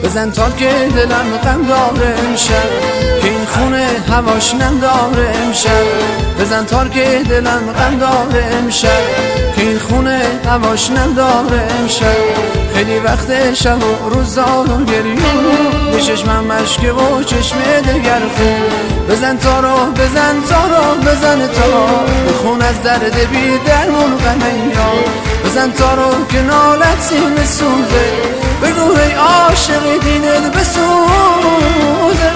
بزن تا که دلم غم داره امشب، که این خونه هواش نم داره امشب. بزن تا که دلم غم داره امشب، که این خونه هواش نم داره امشب. خیلی وقت شب و روزار و گریون، به چشمم مشکه و چشم دگر خون. بزن تا رو بزن تا رو بزن تا، بخون از درد بی درمون غم یار. بزن تا رو که نالت سینه سوزه، بگو ای عاشق دینت بسوزه.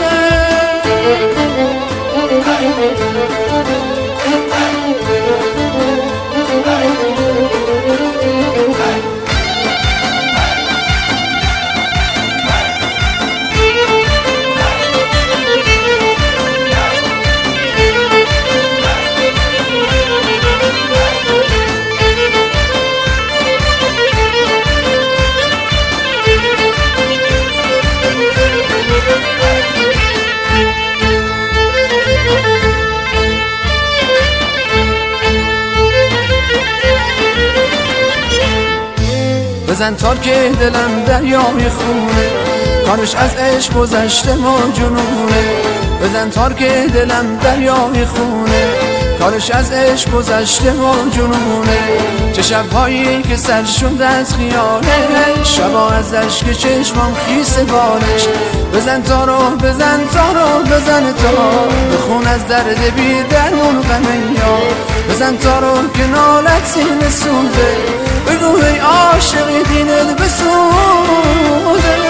بزن تا که دلم دریای خونه، کارش از عشق گذشته و جنونه. بزن تا که دلم دریای خونه، کارش از عشق گذشته و جنونه. چه شبهایی که سر شده از خیالش، شبا از اشک چشمام خیس بالش. بزن تا رو بزن تا رو بزن تا، بخون از درد بی درمون غم یار. بزن تا رو که نالت سینه سوزه، بگو ای عاشق دینت بسوزه.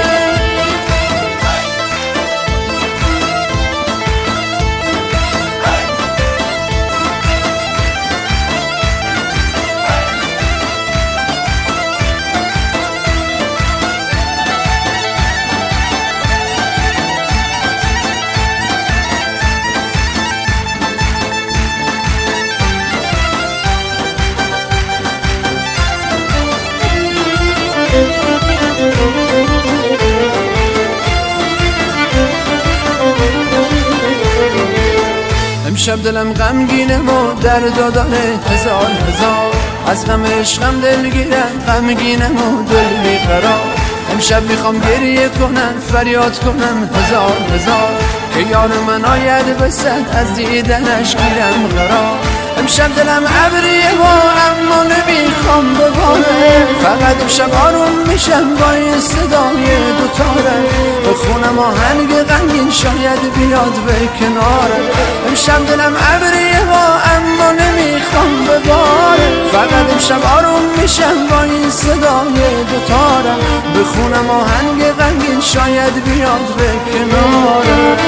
امشب دلم غمگینه و درد داره هزار هزار، از غم عشقم دلگیرم غمگینم و دل بیقرار. امشب میخوام گریه کنم فریاد کنم هزار هزار، که یار من آید به صد از دیدنش گیرم قرار. امشب دلم ابریه و اما نمیخوام بباره، فقط امشب آروم میشم با این صدای دوتاره. به خونم آهنگ غمگین شاید بیاد به کناره. امشب دلم ابریه و اما نمیخوام بباره، فقط امشب آروم میشم با این صدای دوتاره. به خونم آهنگ غمگین شاید بیاد به کناره.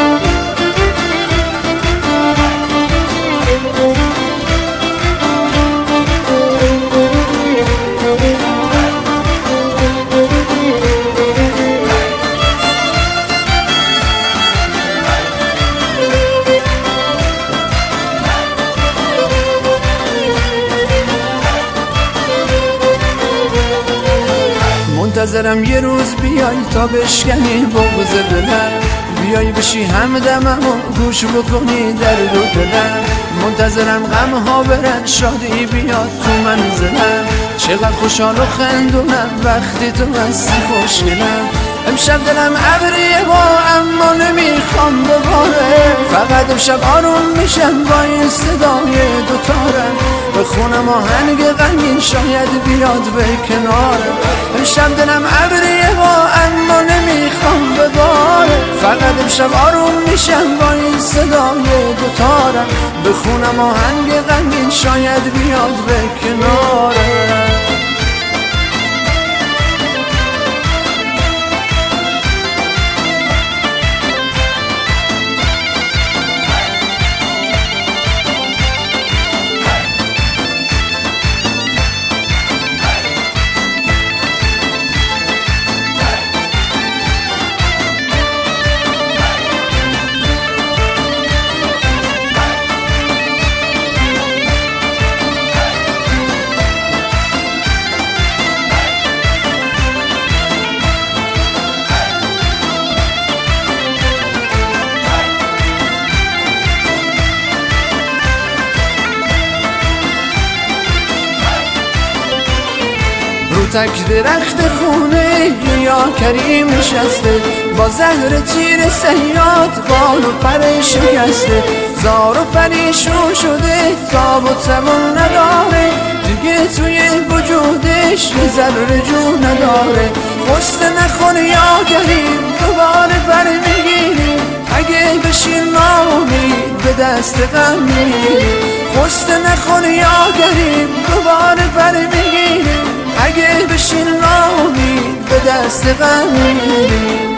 منتظرم یه روز بیای تا بشکنی بغض دلم، بیای بشی همدمم و گوش بکنی درد و دلم. منتظرم غم ها برن شادی بیاد تو منزلم، چقدر خوشحال و خندونم وقتی تو هستی خوشگلم. امشب دلم ابریه و اما نمیخوام بباره، فقط امشب آروم میشم با این صدای دوتارم. به خونم آهنگ غمگین شاید بیاد به کنارم. امشب دلم ابریه و اما نمیخوام بباره، فقط امشب آروم میشم با این صدای دوتارم. به خونم آهنگ غمگین شاید بیاد به کنارم. تک درخت خونه یا کریم نشسته، با زهر تیر صیاد بال و پر شکسته. زار و پریشون شده، تاب و توان نداره، دیگه توی وجودش یه ذره جون نداره. غصه نخون یا کریم دوباره پر میگیری، اگه بشین ناامید به دست غم میگیری. غصه نخون یا کریم دوباره پر میگیری، اگه بشین ناامید به دست غم میگیری.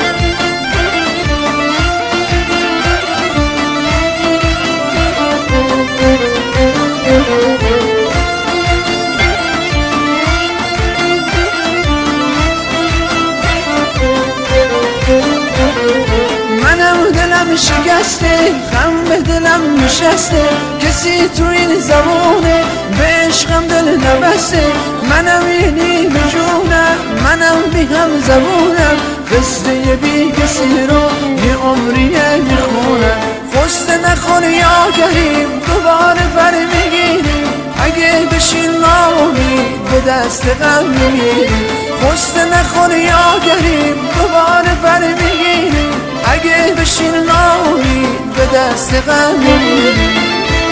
منم دلم شکسته، غم به دلم نشسته، کسی تو این زمانه به عشقم دل نبسته. منم یه نیمه جونم، منم بی هم زبونم، قصه بی کسی رو یه عمریه میخونم. غصه نخون یا کریم دوباره پر میگیری، اگه بشین ناامید به دست غم میگیری. غصه نخون یا کریم دوباره پر میگیری، اگه بشین ناامید به دست غم میگیری.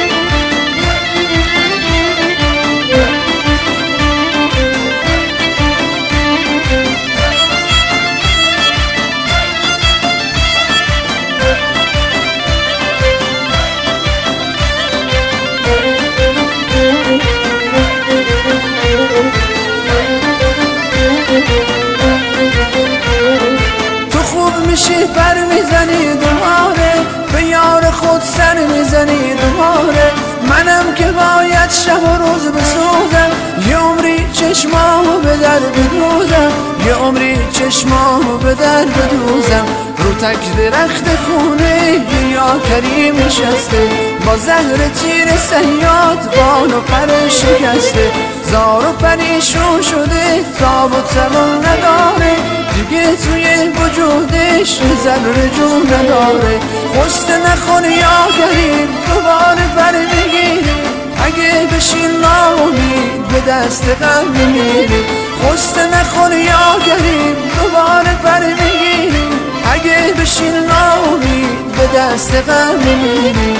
میشی پر میزنی دوباره، به یار خود سر میزنی دوباره. منم که باید شب و روز بسوزم، یه عمری چشمامو به در بدوزم، یه عمری چشمامو به در بدوزم. رو تک درخت خونه یا کریم نشسته، با زهر تیر صیاد بال و پر شکسته. زار و پریشون شده، تاب و توان نداره، دیگه توی وجودش ذره جون نداره. غصه نخون یا کریم دوباره پر میگیری، اگه بشین ناامید به دست غم میگیری. غصه نخون یا کریم دوباره پر میگیری، اگه بشین ناامید به دست غم میگیری.